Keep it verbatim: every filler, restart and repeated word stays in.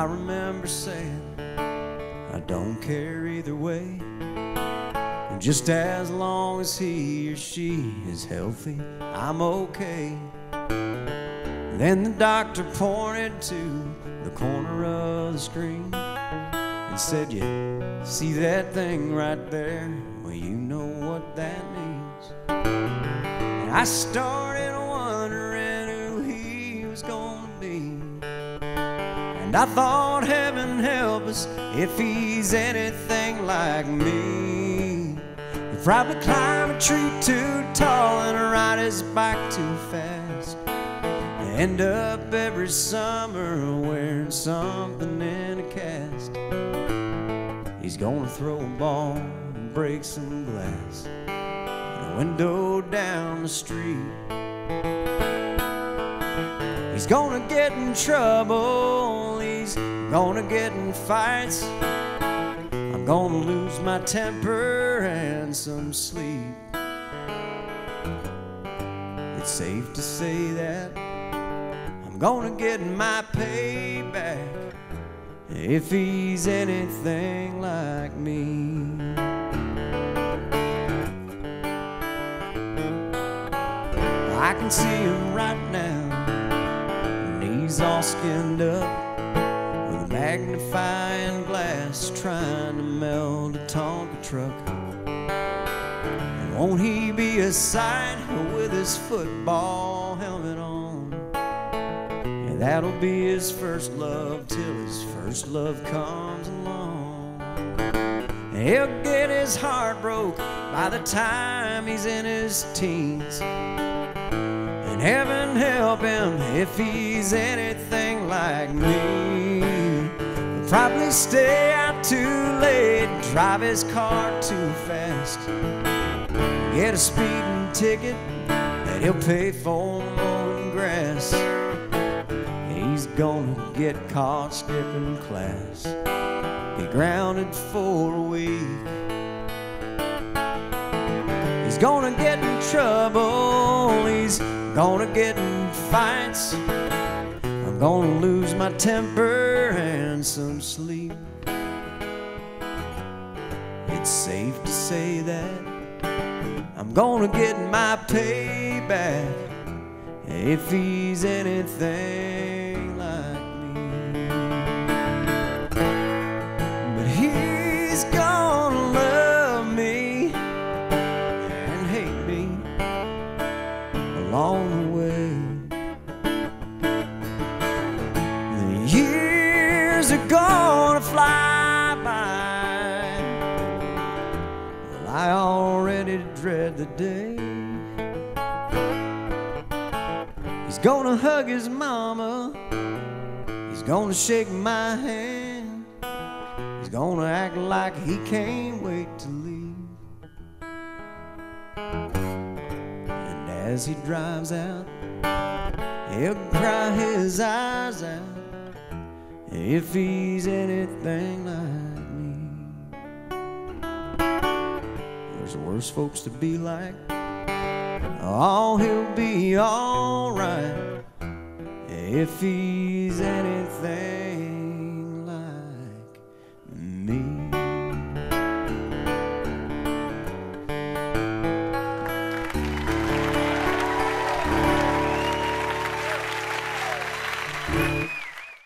I remember saying, I don't care either way, and just as long as he or she is healthy, I'm okay. Then the doctor pointed to the corner of the screen and said, you see that thing right there? Well, you know what that means. And I started wondering who he was gonna be. And I thought, heaven help us if he's anything like me. He'd probably climb a tree too tall and ride his bike too fast, end up every summer wearing something in a cast. He's gonna throw a ball and break some glass in a window down the street. He's gonna get in trouble, he's gonna get in fights. I'm gonna lose my temper and some sleep. It's safe to say that I'm gonna get my payback if he's anything like me. I can see him right now, and he's all skinned up with a magnifying glass trying to melt a Tonka truck. And won't he be a sight with his football helmet on? And that'll be his first love till his first love comes along. And he'll get his heart broke by the time he's in his teens. And heaven help him if he's anything like me. He'll probably stay out too late, drive his car too fast, get a speeding ticket that he'll pay for mowing grass. He's gonna get caught skipping class, be grounded for a week. He's gonna get in trouble, he's gonna get in fights. I'm gonna lose my temper and some sleep. It's safe to say that I'm gonna get my payback if he's anything like me. But he's gonna love me and hate me along the way. The years are gonna fly by. Well, I already dread the day he's gonna hug his mama, he's gonna shake my hand, he's gonna act like he can't wait to leave. And as he drives out, he'll cry his eyes out if he's anything like me. There's worse folks to be like. Oh, he'll be alright if he's anything